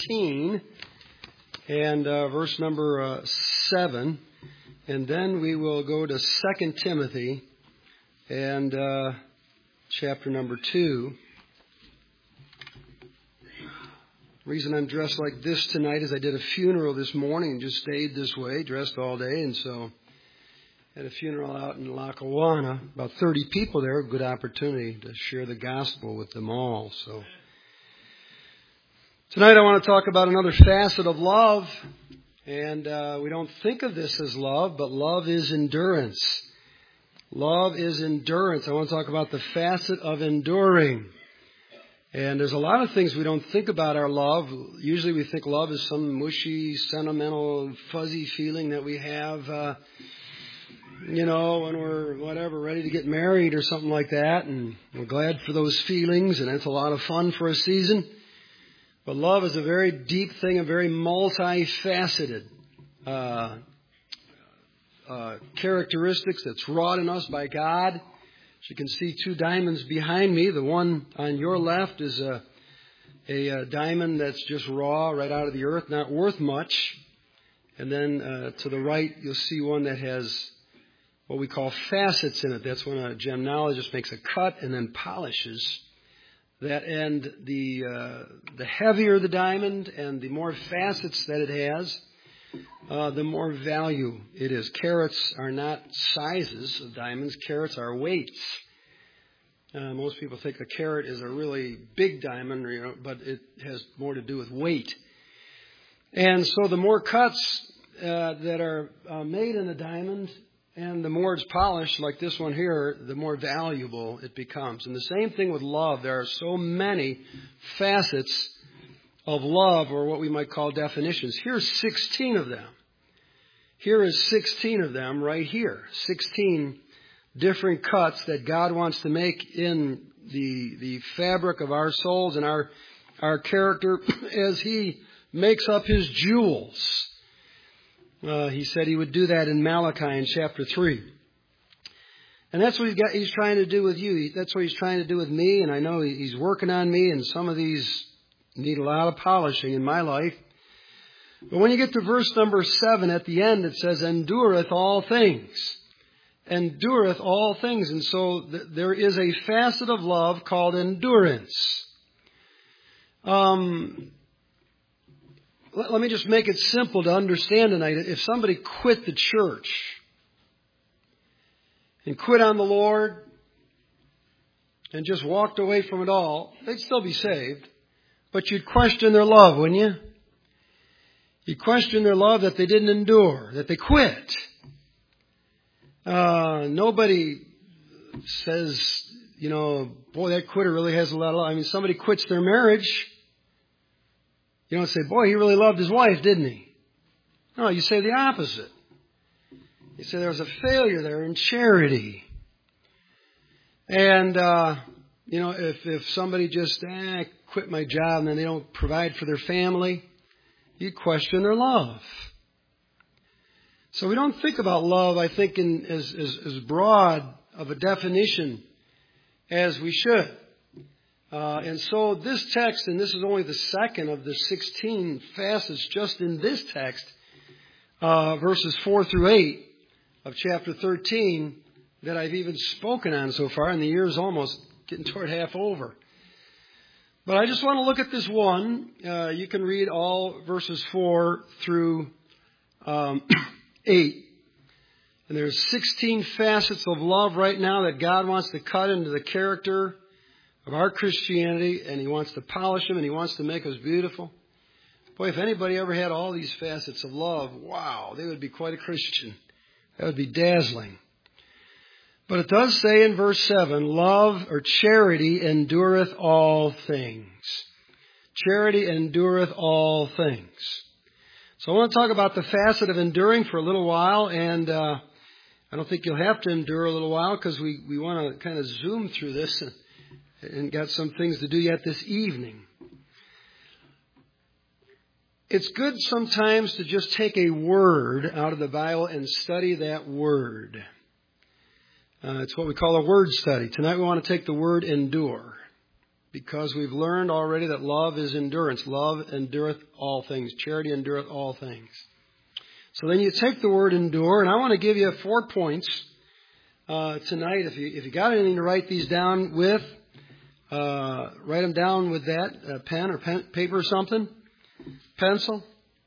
16 and verse number 7. And then we will go to 2 Timothy and chapter number 2. The reason I'm dressed like this tonight is I did a funeral this morning and just stayed this way, dressed all day, and so had a funeral out in Lackawanna. About 30 people there, a good opportunity to share the gospel with them all. So tonight I want to talk about another facet of love, and we don't think of this as love, but love is endurance. Love is endurance. I want to talk about the facet of enduring. And there's a lot of things we don't think about our love. Usually we think love is some mushy, sentimental, fuzzy feeling that we have, when we're ready to get married or something like that. And we're glad for those feelings, and it's a lot of fun for a season. But love is a very deep thing, a very multifaceted characteristics that's wrought in us by God. As you can see, two diamonds behind me. The one on your left is a diamond that's just raw, right out of the earth, not worth much. And then to the right, you'll see one that has what we call facets in it. That's when a gemologist makes a cut and then polishes that end. The heavier the diamond and the more facets that it has, the more value it is. Carats are not sizes of diamonds. Carats are weights. Most people think a carat is a really big diamond, but it has more to do with weight. And so the more cuts that are made in a diamond and the more it's polished, like this one here, the more valuable it becomes. And the same thing with love. There are so many facets of love, or what we might call definitions. Here's 16 of them. Here is 16 of them right here. 16 different cuts that God wants to make in the fabric of our souls and our character as He makes up His jewels. He said He would do that in Malachi in chapter 3. And that's what He's trying to do with you. That's what He's trying to do with me, and I know He's working on me, and some of these need a lot of polishing in my life. But when you get to verse number 7 at the end, it says, endureth all things. Endureth all things. And so there is a facet of love called endurance. Let me just make it simple to understand tonight. If somebody quit the church and quit on the Lord and just walked away from it all, they'd still be saved. But you'd question their love, wouldn't you? You'd question their love that they didn't endure, that they quit. Nobody says, boy, that quitter really has a lot of love. I mean, somebody quits their marriage. You don't say, boy, he really loved his wife, didn't he? No, you say the opposite. You say there was a failure there in charity. And, if somebody just quit my job and then they don't provide for their family, you question their love. So we don't think about love, I think, in as broad of a definition as we should. And so this text, and this is only the second of the 16 facets just in this text, verses 4 through 8 of chapter 13, that I've even spoken on so far, and the year's almost getting toward half over. But I just want to look at this one. You can read all verses 4 through 8. And there's 16 facets of love right now that God wants to cut into the character of our Christianity, and He wants to polish them, and He wants to make us beautiful. Boy, if anybody ever had all these facets of love, wow, they would be quite a Christian. That would be dazzling. But it does say in verse 7, love or charity endureth all things. Charity endureth all things. So I want to talk about the facet of enduring for a little while, and I don't think you'll have to endure a little while because we want to kind of zoom through this and got some things to do yet this evening. It's good sometimes to just take a word out of the Bible and study that word. It's what we call a word study. Tonight we want to take the word endure. because we've learned already that love is endurance. Love endureth all things. Charity endureth all things. So then you take the word endure, and I want to give you 4 points tonight. If you got anything to write these down with, write them down with that, pen or paper or something, pencil.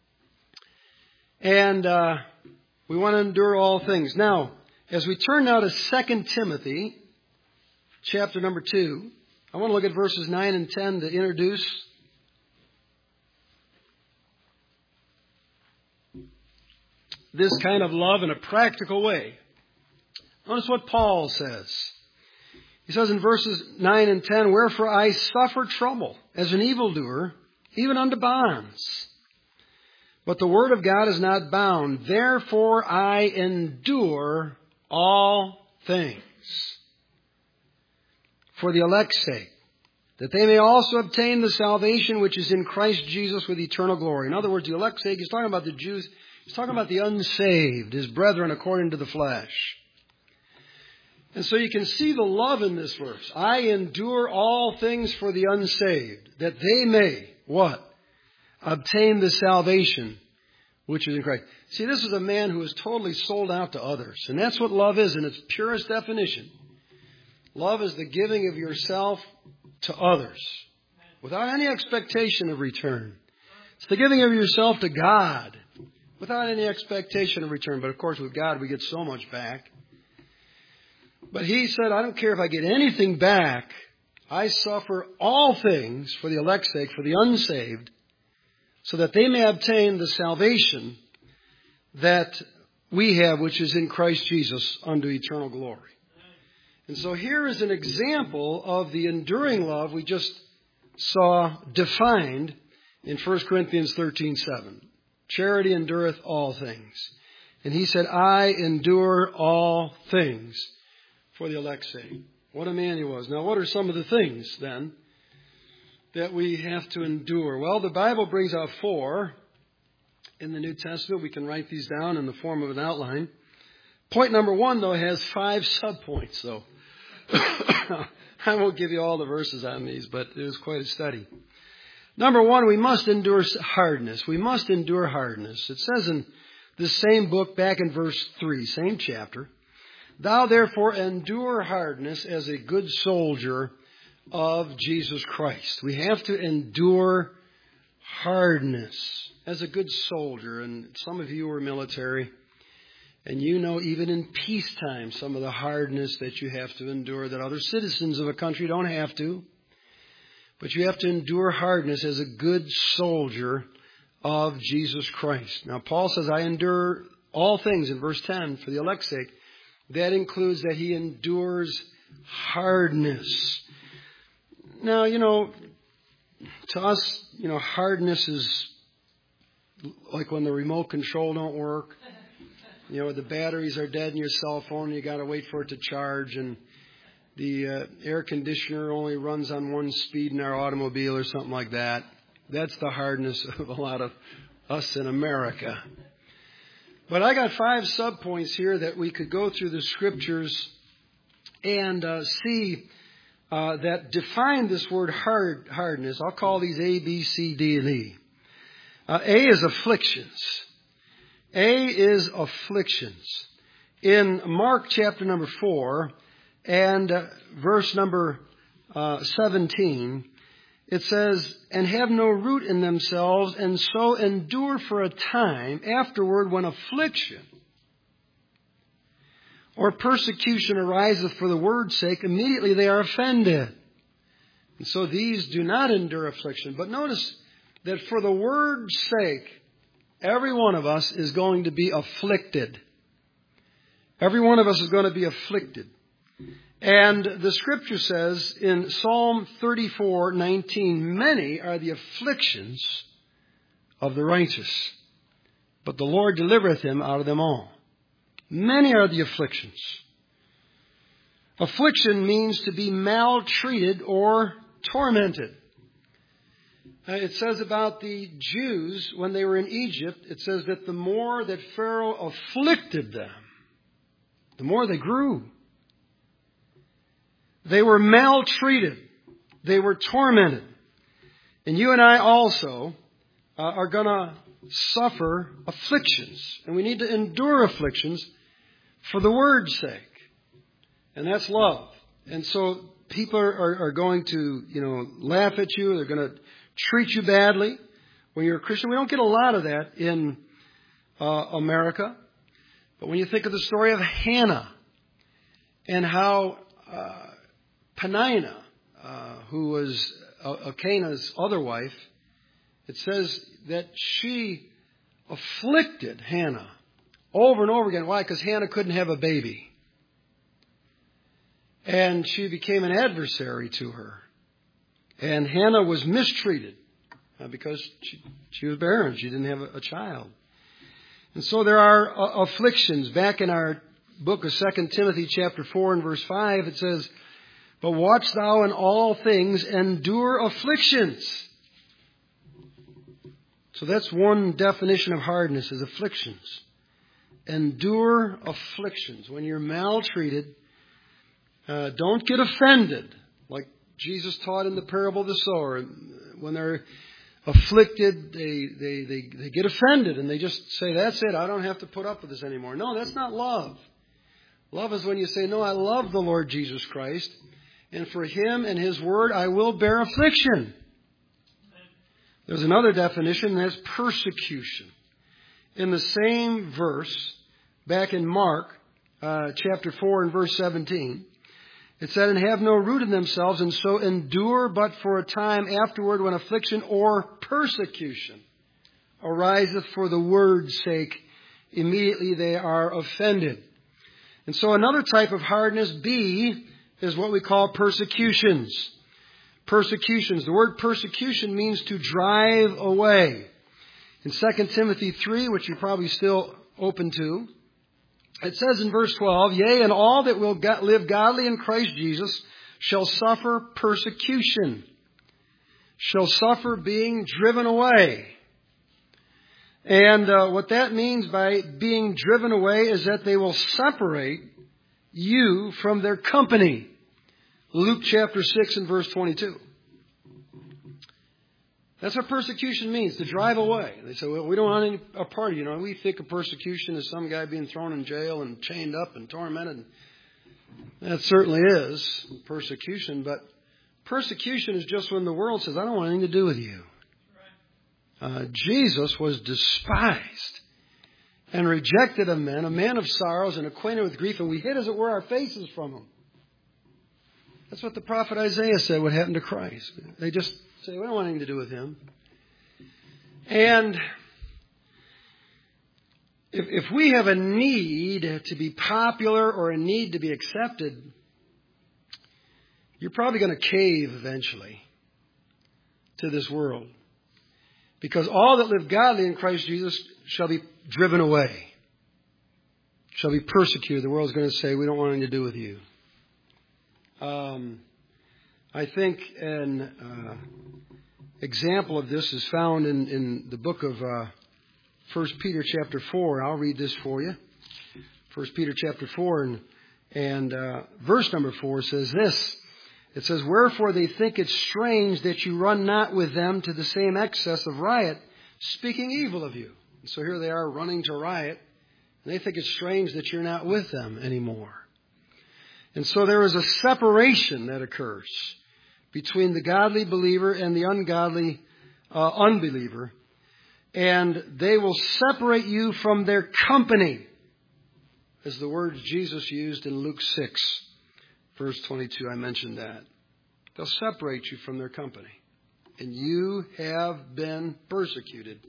And we want to endure all things. Now, as we turn now to 2 Timothy, chapter number 2, I want to look at verses 9 and 10 to introduce this kind of love in a practical way. Notice what Paul says. He says in verses 9 and 10, "Wherefore I suffer trouble as an evildoer, even unto bonds. But the word of God is not bound. Therefore I endure all things for the elect's sake, that they may also obtain the salvation which is in Christ Jesus with eternal glory." In other words, the elect's sake, he's talking about the Jews. He's talking about the unsaved, his brethren according to the flesh. And so you can see the love in this verse. I endure all things for the unsaved, that they may, what? Obtain the salvation which is in Christ. See, this is a man who is totally sold out to others. And that's what love is in its purest definition. Love is the giving of yourself to others without any expectation of return. It's the giving of yourself to God without any expectation of return. But of course, with God, we get so much back. But he said, I don't care if I get anything back. I suffer all things for the elect's sake, for the unsaved, so that they may obtain the salvation that we have, which is in Christ Jesus, unto eternal glory. And so here is an example of the enduring love we just saw defined in 1 Corinthians 13:7. Charity endureth all things. And he said, I endure all things for the elect's sake. What a man he was. Now, what are some of the things, then, that we have to endure? Well, the Bible brings out 4 in the New Testament. We can write these down in the form of an outline. Point number 1, though, has 5 subpoints, though. I won't give you all the verses on these, but it was quite a study. Number 1, we must endure hardness. We must endure hardness. It says in this same book, back in verse 3, same chapter, "Thou therefore endure hardness as a good soldier of Jesus Christ." We have to endure hardness as a good soldier. And some of you are military, and you know even in peacetime some of the hardness that you have to endure that other citizens of a country don't have to. But you have to endure hardness as a good soldier of Jesus Christ. Now, Paul says, I endure all things in verse 10 for the elect's sake. That includes that he endures hardness. Now, to us, hardness is like when the remote control don't work. The batteries are dead in your cell phone and you got to wait for it to charge, and the air conditioner only runs on one speed in our automobile or something like that. That's the hardness of a lot of us in America. But I got 5 subpoints here that we could go through the Scriptures and see that define this word hardness. I'll call these A, B, C, D, and E. A is afflictions. A is afflictions. In Mark chapter number 4 and verse number 17, it says, "And have no root in themselves, and so endure for a time. Afterward, when affliction or persecution ariseth for the word's sake, immediately they are offended." And so these do not endure affliction. But notice that for the word's sake, every one of us is going to be afflicted. Every one of us is going to be afflicted. And the Scripture says in Psalm 34:19, "Many are the afflictions of the righteous, but the Lord delivereth him out of them all." Many are the afflictions. Affliction means to be maltreated or tormented. It says about the Jews when they were in Egypt, it says that the more that Pharaoh afflicted them, the more they grew. They were maltreated. they were tormented. And you and I also are going to suffer afflictions. And we need to endure afflictions for the word's sake. And that's love. And so people are going to, laugh at you. They're going to treat you badly when you're a Christian. We don't get a lot of that in America. But when you think of the story of Hannah and how Peninnah, who was Elkanah's other wife, it says that she afflicted Hannah over and over again. Why? Because Hannah couldn't have a baby. And she became an adversary to her. And Hannah was mistreated because she was barren. She didn't have a child. And so there are afflictions. Back in our book of 2 Timothy chapter 4 and verse 5, it says, "But watch thou in all things, endure afflictions." So that's one definition of hardness, is afflictions. Endure afflictions. When you're maltreated, don't get offended, like Jesus taught in the parable of the sower. When they're afflicted, they get offended and they just say, "That's it, I don't have to put up with this anymore." No, that's not love. Love is when you say, "No, I love the Lord Jesus Christ, and for Him and His Word I will bear affliction." There's another definition, and that's persecution. In the same verse, back in Mark chapter 4 and verse 17, it said, "And have no root in themselves, and so endure but for a time afterward, when affliction or persecution ariseth for the word's sake, immediately they are offended." And so another type of hardness, B, is what we call persecutions. Persecutions. The word persecution means to drive away. In 2 Timothy 3, which you're probably still open to, it says in verse 12, "Yea, and all that will live godly in Christ Jesus shall suffer persecution." Shall suffer being driven away. And what that means by being driven away is that they will separate you from their company. Luke chapter 6 and verse 22. That's what persecution means, to drive away. They say, "Well, we don't want a party." We think of persecution as some guy being thrown in jail and chained up and tormented. That certainly is persecution, but persecution is just when the world says, "I don't want anything to do with you." Jesus was despised and rejected of men, a man of sorrows and acquainted with grief, and we hid, as it were, our faces from Him. That's what the prophet Isaiah said would happen to Christ. They just say, "We don't want anything to do with Him." And if we have a need to be popular or a need to be accepted, you're probably going to cave eventually to this world. Because all that live godly in Christ Jesus shall be driven away, shall be persecuted. The world's going to say, "We don't want anything to do with you." I think an example of this is found in the book of 1 Peter chapter 4. I'll read this for you. 1 Peter chapter 4 and verse number 4 says this. It says, "Wherefore they think it strange that you run not with them to the same excess of riot, speaking evil of you." And so here they are running to riot, and they think it's strange that you're not with them anymore. And so there is a separation that occurs between the godly believer and the ungodly unbeliever. And they will separate you from their company, as the words Jesus used in Luke 6, verse 22. I mentioned that. They'll separate you from their company. And you have been persecuted.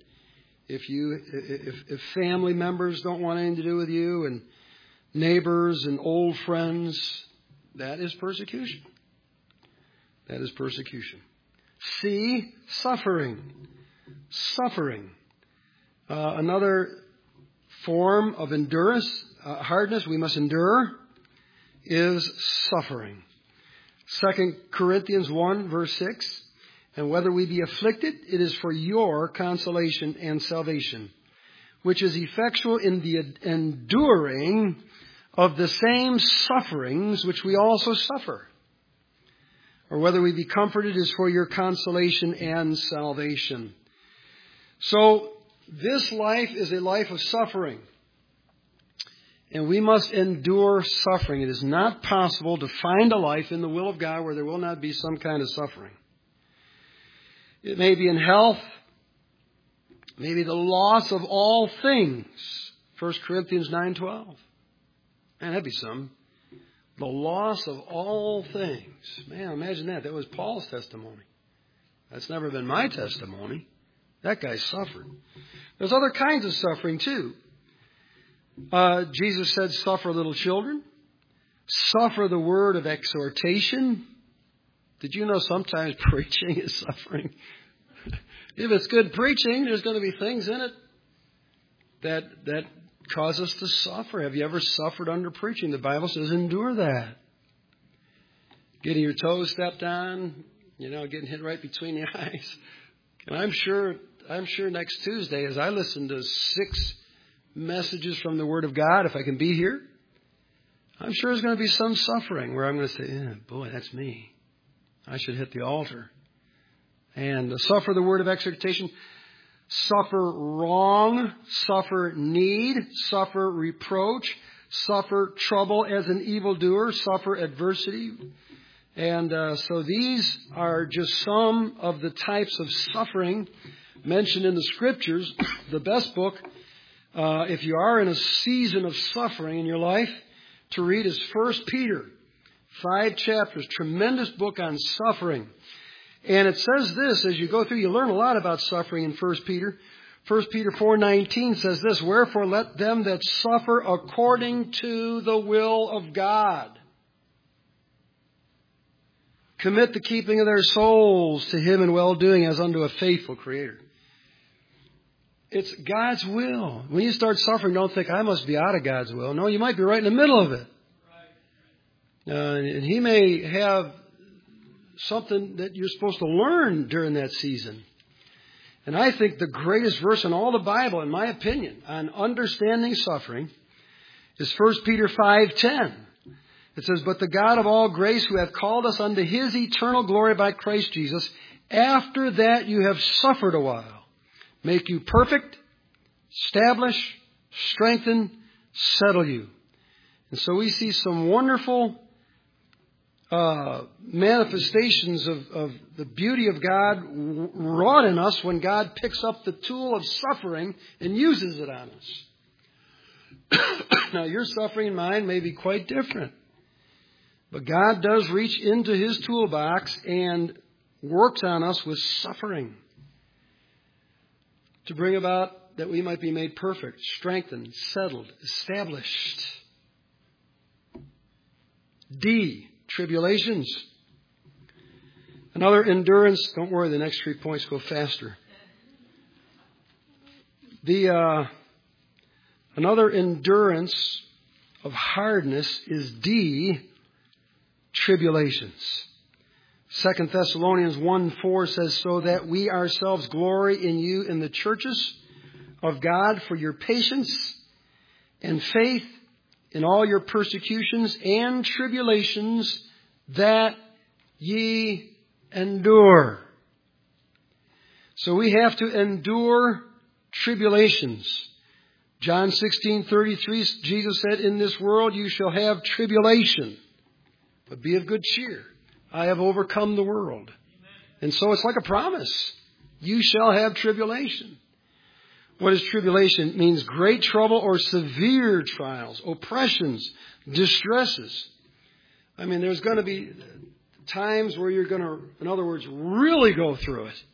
If family members don't want anything to do with you, and neighbors and old friends, that is persecution. That is persecution. C, suffering. Suffering. Another form of endurance, hardness we must endure, is suffering. 2 Corinthians 1, verse 6. "And whether we be afflicted, it is for your consolation and salvation, which is effectual in the enduring of the same sufferings which we also suffer." or whether we be comforted is for your consolation and salvation. So this life is a life of suffering. And we must endure suffering. It is not possible to find a life in the will of God where there will not be some kind of suffering. It may be in health, maybe the loss of all things. 1 Corinthians 9:12. Man, that'd be some. The loss of all things. Man, imagine that. That was Paul's testimony. That's never been my testimony. That guy suffered. There's other kinds of suffering too. Jesus said, suffer little children. Suffer the word of exhortation. Did you know sometimes preaching is suffering? If it's good preaching, there's going to be things in it that cause us to suffer. Have you ever suffered under preaching? The Bible says endure that. Getting your toes stepped on, getting hit right between the eyes. And I'm sure next Tuesday, as I listen to 6 messages from the Word of God, if I can be here, I'm sure there's going to be some suffering where I'm going to say, boy, that's me. I should hit the altar. And suffer the word of exhortation, suffer wrong, suffer need, suffer reproach, suffer trouble as an evildoer, suffer adversity. And so these are just some of the types of suffering mentioned in the Scriptures. The best book, if you are in a season of suffering in your life, to read is 1 Peter. 5 chapters, tremendous book on suffering. And it says this, as you go through, you learn a lot about suffering in 1 Peter. 1 Peter 4:19 says this, wherefore let them that suffer according to the will of God commit the keeping of their souls to Him in well-doing as unto a faithful Creator. It's God's will. When you start suffering, don't think, I must be out of God's will. No, you might be right in the middle of it. And He may have something that you're supposed to learn during that season. And I think the greatest verse in all the Bible, in my opinion, on understanding suffering is 1 Peter 5:10. It says, but the God of all grace, who hath called us unto His eternal glory by Christ Jesus, after that you have suffered a while, make you perfect, establish, strengthen, settle you. And so we see some wonderful manifestations of the beauty of God wrought in us when God picks up the tool of suffering and uses it on us. Now, your suffering and mine may be quite different. But God does reach into His toolbox and works on us with suffering to bring about that we might be made perfect, strengthened, settled, established. D, tribulations. Another endurance. Don't worry, the next 3 points go faster. Another endurance of hardness is D, tribulations. 2 Thessalonians 1:4 says, so that we ourselves glory in you in the churches of God for your patience and faith in all your persecutions and tribulations that ye endure. So we have to endure tribulations. John 16:33, Jesus said, in this world you shall have tribulation, but be of good cheer. I have overcome the world. And so it's like a promise. You shall have tribulation. What is tribulation? It means great trouble or severe trials, oppressions, distresses. I mean, there's going to be times where you're going to, in other words, really go through it.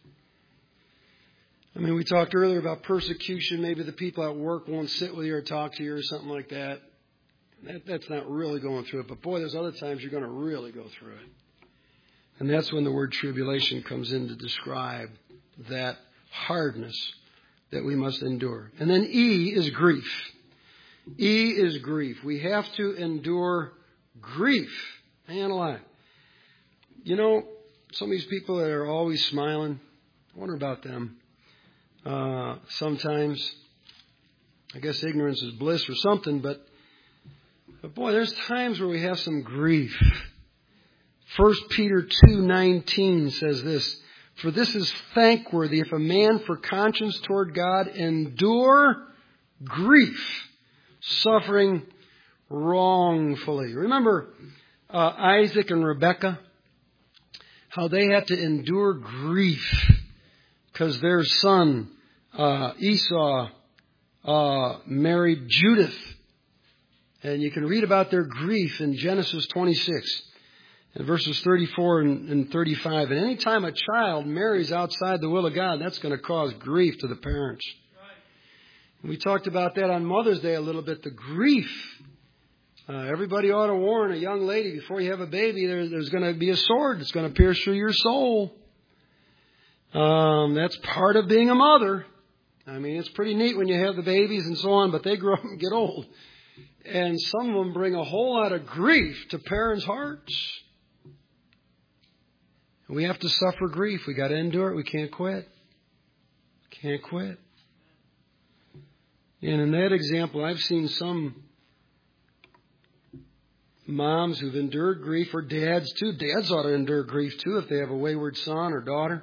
I mean, we talked earlier about persecution. Maybe the people at work won't sit with you or talk to you or something like that. That's not really going through it. But boy, there's other times you're going to really go through it. And that's when the word tribulation comes in to describe that hardness that we must endure. And then E is grief. E is grief. We have to endure grief. Man alive. You know, some of these people that are always smiling, I wonder about them. Sometimes, I guess ignorance is bliss or something, but boy, there's times where we have some grief 1 Peter 2:19 says this, "For this is thankworthy if a man for conscience toward God endure grief, suffering wrongfully." Remember Isaac and Rebekah? How they had to endure grief because their son Esau married Judith. And you can read about their grief in Genesis 26 and verses 34 and 35. And any time a child marries outside the will of God, that's going to cause grief to the parents. We talked about that on Mother's Day a little bit, the grief. Everybody ought to warn a young lady before you have a baby, there's going to be a sword that's going to pierce through your soul. That's part of being a mother. I mean, it's pretty neat when you have the babies and so on, but they grow up and get old. And some of them bring a whole lot of grief to parents' hearts. We have to suffer grief. We got to endure it. We can't quit. Can't quit. And in that example, I've seen some moms who've endured grief, or dads too. Dads ought to endure grief too if they have a wayward son or daughter.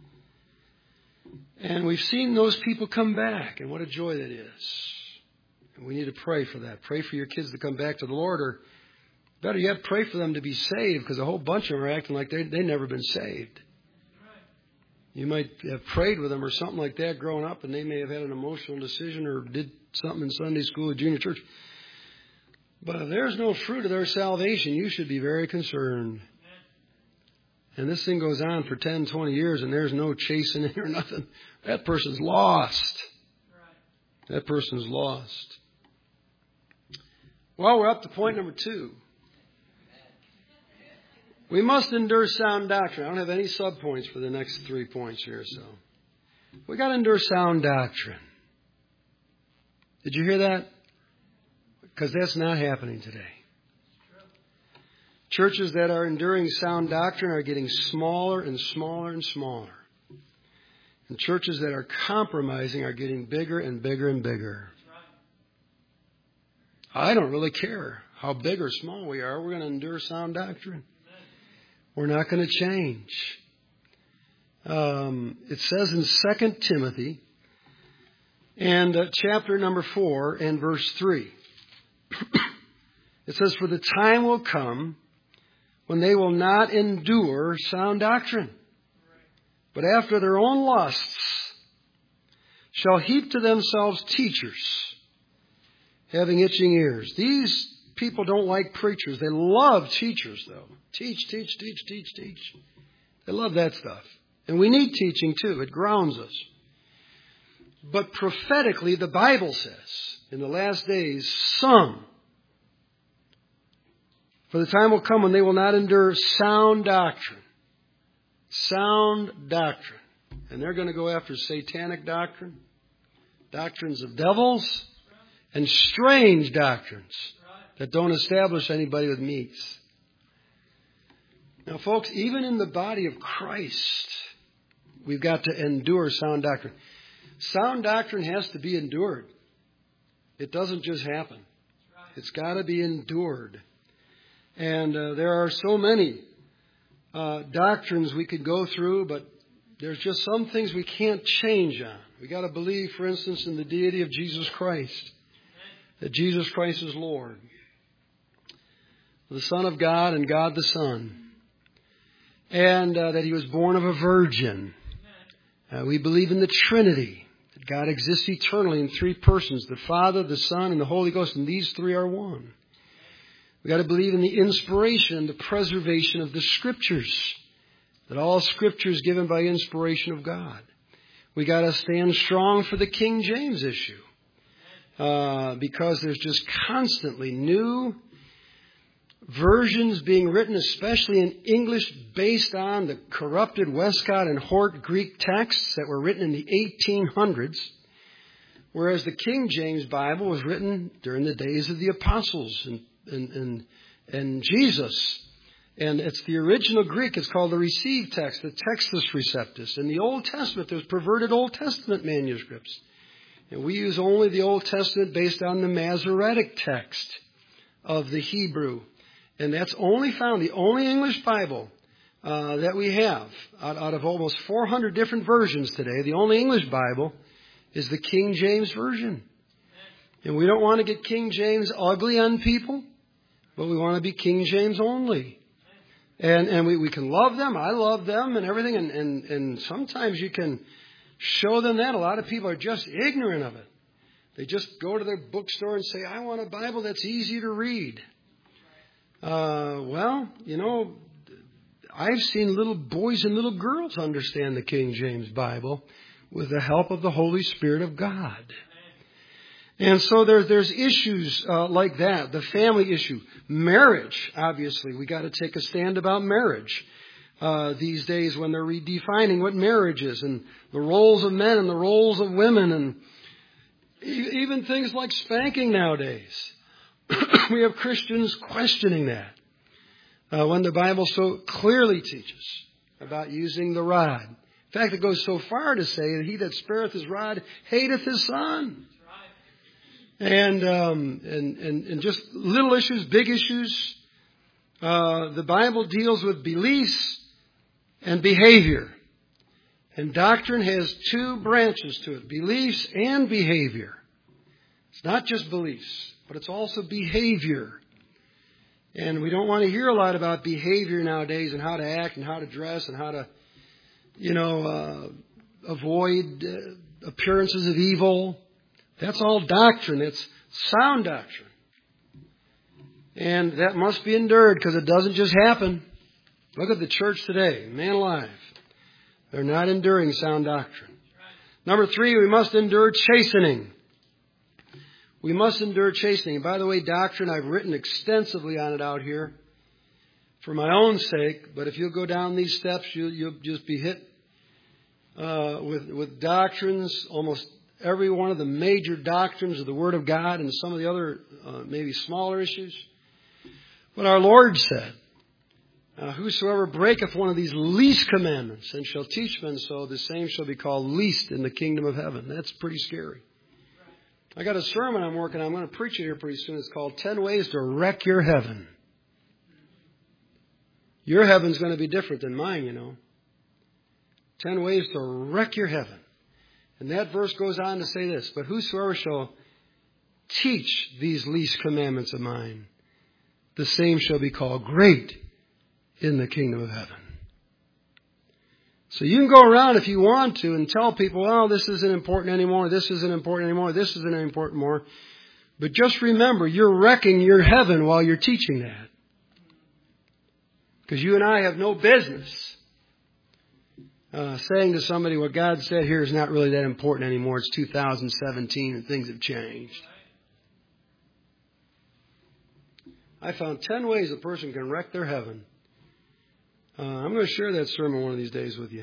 And we've seen those people come back, and what a joy that is. And we need to pray for that. Pray for your kids to come back to the Lord, or better yet, pray for them to be saved, because a whole bunch of them are acting like they've never been saved. You might have prayed with them or something like that growing up, and they may have had an emotional decision or did something in Sunday school or junior church. But if there's no fruit of their salvation, you should be very concerned. And this thing goes on for 10, 20 years, and there's no chasing it or nothing. That person's lost. That person's lost. Well, we're up to point number 2. We must endure sound doctrine. I don't have any subpoints for the next 3 points here, so. We got to endure sound doctrine. Did you hear that? Because that's not happening today. Churches that are enduring sound doctrine are getting smaller and smaller and smaller. And churches that are compromising are getting bigger and bigger and bigger. I don't really care how big or small we are. We're going to endure sound doctrine. We're not going to change. It says in 2 Timothy and chapter number 4 and verse 3. It says, "For the time will come when they will not endure sound doctrine, but after their own lusts shall heap to themselves teachers, having itching ears." These people don't like preachers. They love teachers, though. Teach, teach, teach, teach, teach. They love that stuff. And we need teaching, too. It grounds us. But prophetically, the Bible says, in the last days, some, for the time will come when they will not endure sound doctrine. Sound doctrine. And they're going to go after satanic doctrine, doctrines of devils, and strange doctrines that don't establish anybody with meats. Now, folks, even in the body of Christ, we've got to endure sound doctrine. Sound doctrine has to be endured. It doesn't just happen. It's got to be endured. And there are so many doctrines we could go through, but there's just some things we can't change on. We got to believe, for instance, in the deity of Jesus Christ, that Jesus Christ is Lord, the Son of God and God the Son, and that He was born of a virgin. We believe in the Trinity, that God exists eternally in 3 persons, the Father, the Son, and the Holy Ghost, and these 3 are one. We got to believe in the inspiration and the preservation of the Scriptures, that all Scripture is given by inspiration of God. We got to stand strong for the King James issue, because there's just constantly new versions being written, especially in English, based on the corrupted Westcott and Hort Greek texts that were written in the 1800s, whereas the King James Bible was written during the days of the apostles and Jesus. And it's the original Greek. It's called the received text, the Textus Receptus. In the Old Testament, there's perverted Old Testament manuscripts. And we use only the Old Testament based on the Masoretic text of the Hebrew And that's only found, the only English Bible that we have, out of almost 400 different versions today, the only English Bible is the King James Version. And we don't want to get King James ugly on people, but we want to be King James only. And we can love them. I love them and everything. And sometimes you can show them that. A lot of people are just ignorant of it. They just go to their bookstore and say, I want a Bible that's easy to read. Well, you know, I've seen little boys and little girls understand the King James Bible with the help of the Holy Spirit of God. And so there's issues like that. The family issue. Marriage, obviously. We got to take a stand about marriage these days when they're redefining what marriage is and the roles of men and the roles of women and even things like spanking nowadays. We have Christians questioning that when the Bible so clearly teaches about using the rod. In fact, it goes so far to say that he that spareth his rod hateth his son. And just little issues, big issues. The Bible deals with beliefs and behavior. And doctrine has two branches to it, beliefs and behavior. It's not just beliefs, but it's also behavior. And we don't want to hear a lot about behavior nowadays and how to act and how to dress and how to, avoid appearances of evil. That's all doctrine. It's sound doctrine. And that must be endured because it doesn't just happen. Look at the church today, man alive. They're not enduring sound doctrine. Number 3, we must endure chastening. We must endure chastening. By the way, doctrine, I've written extensively on it out here for my own sake. But if you'll go down these steps, you'll just be hit with doctrines, almost every one of the major doctrines of the Word of God and some of the other maybe smaller issues. But our Lord said, whosoever breaketh one of these least commandments and shall teach men so, the same shall be called least in the kingdom of heaven. That's pretty scary. I got a sermon I'm working on. I'm going to preach it here pretty soon. It's called 10 Ways to Wreck Your Heaven. Your heaven's going to be different than mine, 10 ways to wreck your heaven. And that verse goes on to say this, but whosoever shall teach these least commandments of mine, the same shall be called great in the kingdom of heaven. So you can go around if you want to and tell people, well, this isn't important anymore, this isn't important anymore, this isn't important more. But just remember, you're wrecking your heaven while you're teaching that. Because you and I have no business saying to somebody what God said here is not really that important anymore. It's 2017 and things have changed. I found 10 ways a person can wreck their heaven. I'm going to share that sermon one of these days with you.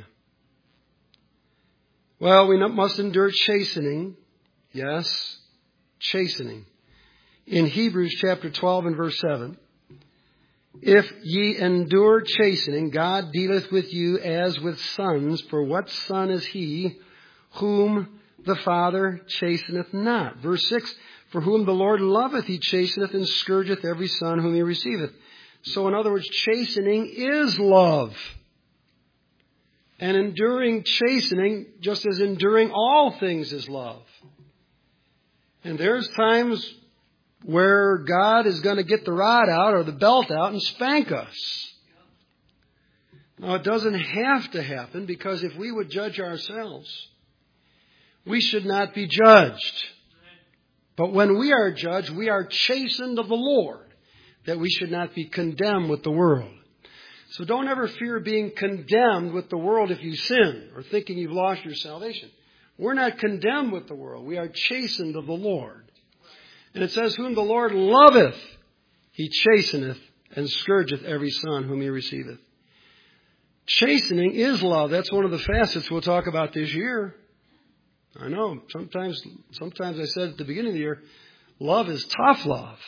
Well, we must endure chastening. Yes, chastening. In Hebrews chapter 12 and verse 7. If ye endure chastening, God dealeth with you as with sons. For what son is he whom the Father chasteneth not? Verse 6. For whom the Lord loveth, he chasteneth and scourgeth every son whom he receiveth. So in other words, chastening is love. And enduring chastening, just as enduring all things, is love. And there's times where God is going to get the rod out or the belt out and spank us. Now, it doesn't have to happen, because if we would judge ourselves, we should not be judged. But when we are judged, we are chastened of the Lord, that we should not be condemned with the world. So don't ever fear being condemned with the world if you sin or thinking you've lost your salvation. We're not condemned with the world. We are chastened of the Lord. And it says, whom the Lord loveth, he chasteneth and scourgeth every son whom he receiveth. Chastening is love. That's one of the facets we'll talk about this year. I know. Sometimes I said at the beginning of the year, love is tough love.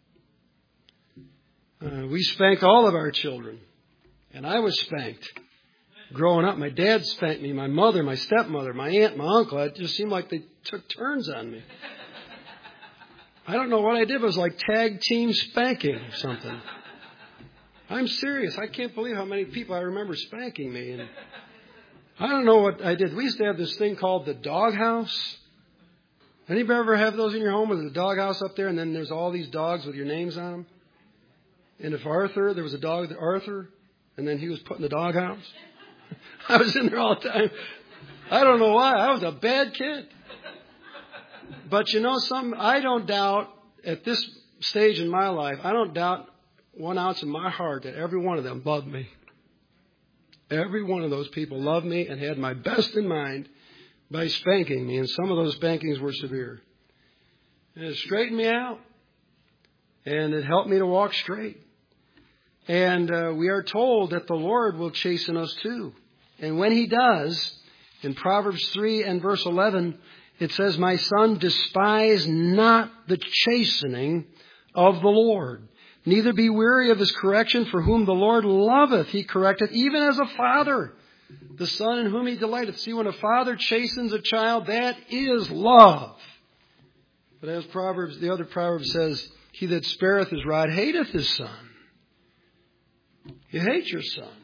We spanked all of our children. And I was spanked. Growing up, my dad spanked me, my mother, my stepmother, my aunt, my uncle. It just seemed like they took turns on me. I don't know what I did. It was like tag team spanking or something. I'm serious. I can't believe how many people I remember spanking me. And I don't know what I did. We used to have this thing called the doghouse. Anybody ever have those in your home? There's a doghouse up there, and then there's all these dogs with your names on them. And if Arthur, there was a dog, Arthur, and then he was put in the doghouse. I was in there all the time. I don't know why. I was a bad kid. But you know something? I don't doubt, at this stage in my life, I don't doubt 1 ounce in my heart that every one of them loved me. Every one of those people loved me and had my best in mind by spanking me. And some of those spankings were severe. And it straightened me out. And it helped me to walk straight. And we are told that the Lord will chasten us too. And when He does, in Proverbs 3 and verse 11, it says, "My son, despise not the chastening of the Lord. Neither be weary of His correction, for whom the Lord loveth, He correcteth, even as a father, the son in whom He delighteth." See, when a father chastens a child, that is love. But as the other proverb says, "He that spareth his rod hateth his son." You hate your son.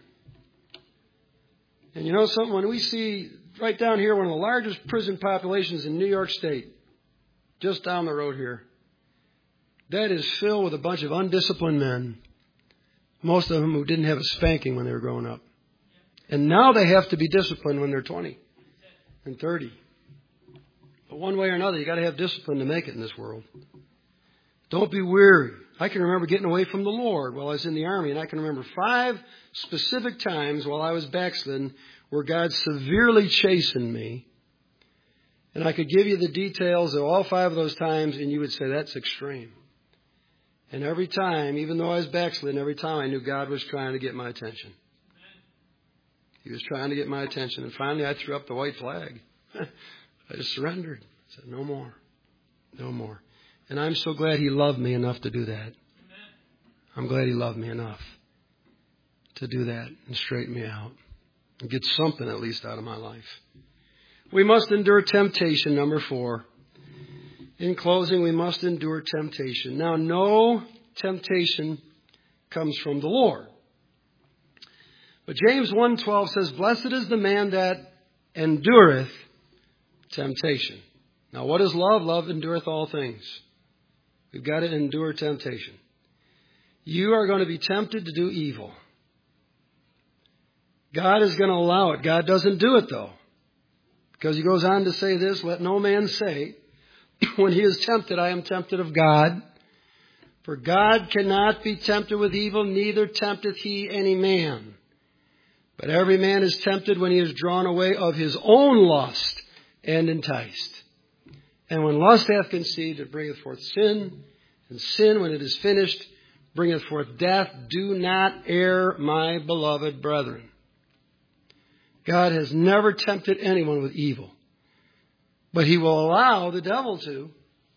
And you know something? When we see right down here, one of the largest prison populations in New York State, just down the road here, that is filled with a bunch of undisciplined men. Most of them who didn't have a spanking when they were growing up. And now they have to be disciplined when they're 20 and 30. But one way or another, you got to have discipline to make it in this world. Don't be weary. I can remember getting away from the Lord while I was in the Army, and I can remember 5 specific times while I was backslidden where God severely chastened me. And I could give you the details of all 5 of those times, and you would say, that's extreme. And every time, even though I was backslidden, every time I knew God was trying to get my attention. He was trying to get my attention. And finally I threw up the white flag. I just surrendered. I said, no more. No more. And I'm so glad He loved me enough to do that. I'm glad He loved me enough to do that and straighten me out and get something at least out of my life. We must endure temptation, number 4. In closing, we must endure temptation. Now, no temptation comes from the Lord. But James 1:12 says, "Blessed is the man that endureth temptation." Now, what is love? Love endureth all things. We've got to endure temptation. You are going to be tempted to do evil. God is going to allow it. God doesn't do it, though. Because He goes on to say this, "Let no man say, when he is tempted, I am tempted of God. For God cannot be tempted with evil, neither tempteth He any man. But every man is tempted when he is drawn away of his own lust and enticed. And when lust hath conceived, it bringeth forth sin. And sin, when it is finished, bringeth forth death. Do not err, my beloved brethren." God has never tempted anyone with evil. But He will allow the devil to.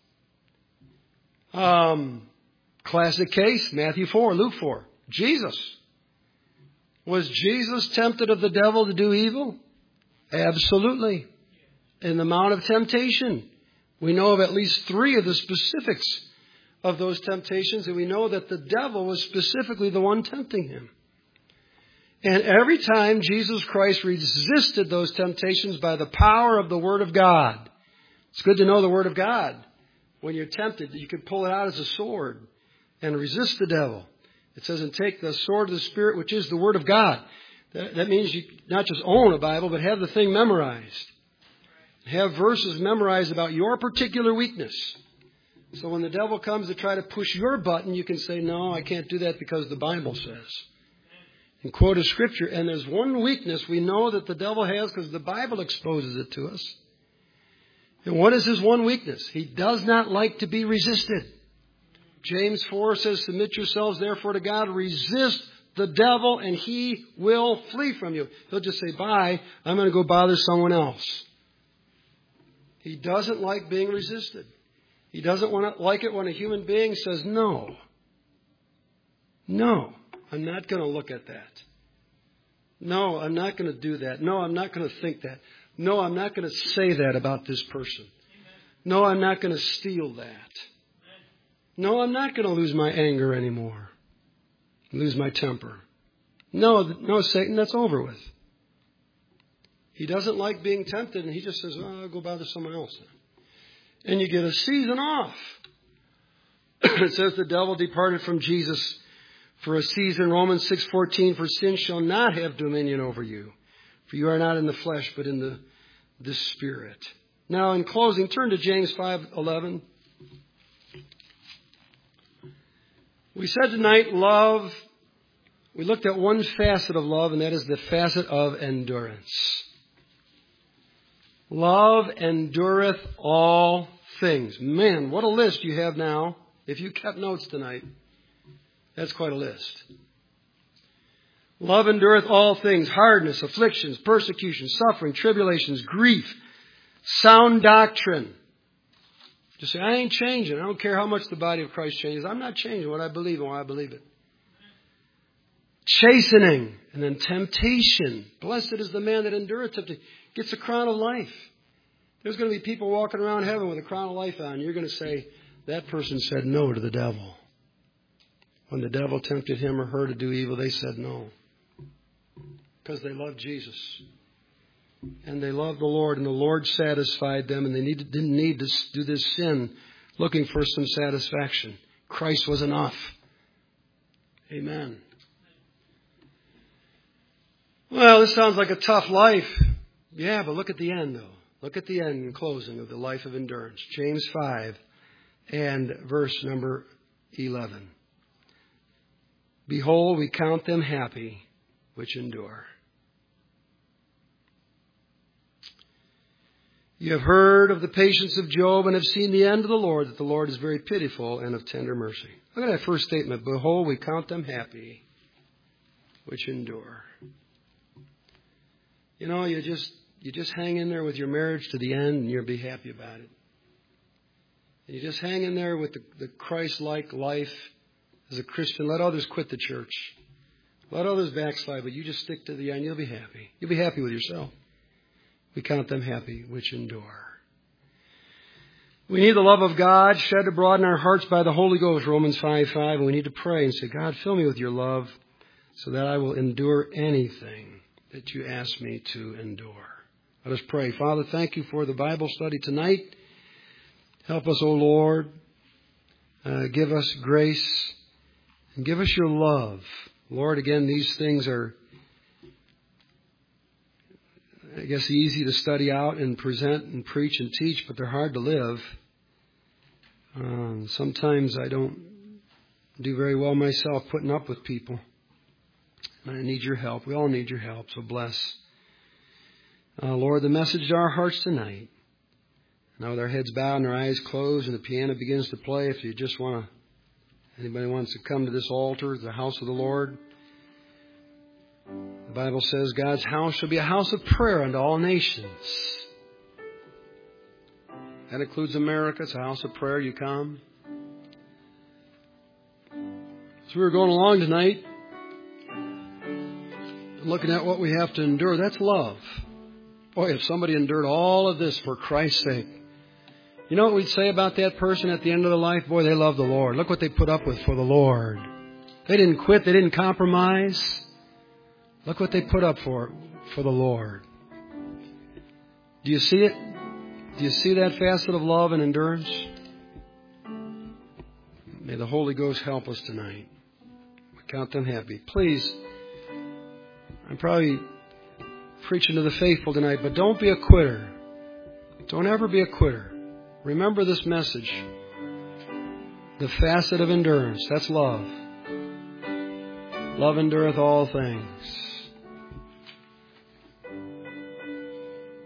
Classic case, Matthew 4, Luke 4. Jesus. Was Jesus tempted of the devil to do evil? Absolutely. In the Mount of Temptation, we know of at least 3 of the specifics of those temptations, and we know that the devil was specifically the one tempting Him. And every time Jesus Christ resisted those temptations by the power of the Word of God. It's good to know the Word of God. When you're tempted, you can pull it out as a sword and resist the devil. It says, "And take the sword of the Spirit, which is the Word of God." That means you not just own a Bible, but have the thing memorized. Have verses memorized about your particular weakness. So when the devil comes to try to push your button, you can say, "No, I can't do that because the Bible says." And quote a scripture. And there's one weakness we know that the devil has because the Bible exposes it to us. And what is his one weakness? He does not like to be resisted. James 4 says, "Submit yourselves therefore to God, resist the devil, and he will flee from you." He'll just say, "Bye, I'm going to go bother someone else." He doesn't like being resisted. He doesn't like it when a human being says, "No. No, I'm not going to look at that. No, I'm not going to do that. No, I'm not going to think that. No, I'm not going to say that about this person. No, I'm not going to steal that. No, I'm not going to lose my anger anymore." lose my temper. No, Satan, that's over with. He doesn't like being tempted, and he just says, I'll go bother someone else. And you get a season off. It says the devil departed from Jesus for a season. Romans 6:14, for sin shall not have dominion over you. For you are not in the flesh, but in the Spirit. Now, in closing, turn to James 5:11. We said tonight, love. We looked at one facet of love, and that is the facet of endurance. Love endureth all things. Man, what a list you have now. If you kept notes tonight, that's quite a list. Love endureth all things, hardness, afflictions, persecution, suffering, tribulations, grief, sound doctrine. Just say, I ain't changing. I don't care how much the body of Christ changes. I'm not changing what I believe and why I believe it. Chastening, and then temptation. Blessed is the man that endureth temptation. Gets a crown of life. There's going to be people walking around heaven with a crown of life on. You're going to say, that person said no to the devil. When the devil tempted him or her to do evil, they said no. Because they loved Jesus. And they loved the Lord, and the Lord satisfied them, and they didn't need to do this sin looking for some satisfaction. Christ was enough. Amen. Well, this sounds like a tough life. Yeah, but look at the end, though. Look at the end in closing of the life of endurance. James 5 and verse number 11. Behold, we count them happy which endure. You have heard of the patience of Job and have seen the end of the Lord, that the Lord is very pitiful and of tender mercy. Look at that first statement. Behold, we count them happy which endure. You know, you just hang in there with your marriage to the end and you'll be happy about it. And you just hang in there with the Christ-like life as a Christian. Let others quit the church. Let others backslide, but you just stick to the end. You'll be happy. You'll be happy with yourself. We count them happy which endure. We need the love of God shed abroad in our hearts by the Holy Ghost, Romans 5:5. And we need to pray and say, God, fill me with your love so that I will endure anything that you ask me to endure. Let us pray. Father, thank you for the Bible study tonight. Help us, O Lord. Give us grace and give us your love. Lord, again, these things are, I guess, easy to study out and present and preach and teach, but they're hard to live. Sometimes I don't do very well myself putting up with people. And I need your help. We all need your help, so bless. Lord, the message to our hearts tonight. Now with our heads bowed and our eyes closed and the piano begins to play, if you just want to, anybody wants to come to this altar, the house of the Lord. The Bible says God's house shall be a house of prayer unto all nations. That includes America. It's a house of prayer. You come. So we were going along tonight, looking at what we have to endure. That's love. Boy, if somebody endured all of this for Christ's sake. You know what we'd say about that person at the end of their life? Boy, they love the Lord. Look what they put up with for the Lord. They didn't quit. They didn't compromise. Look what they put up for the Lord. Do you see it? Do you see that facet of love and endurance? May the Holy Ghost help us tonight. We count them happy. Please, I'm probably preaching to the faithful tonight, but don't be a quitter. Don't ever be a quitter. Remember this message. The facet of endurance. That's love. Love endureth all things.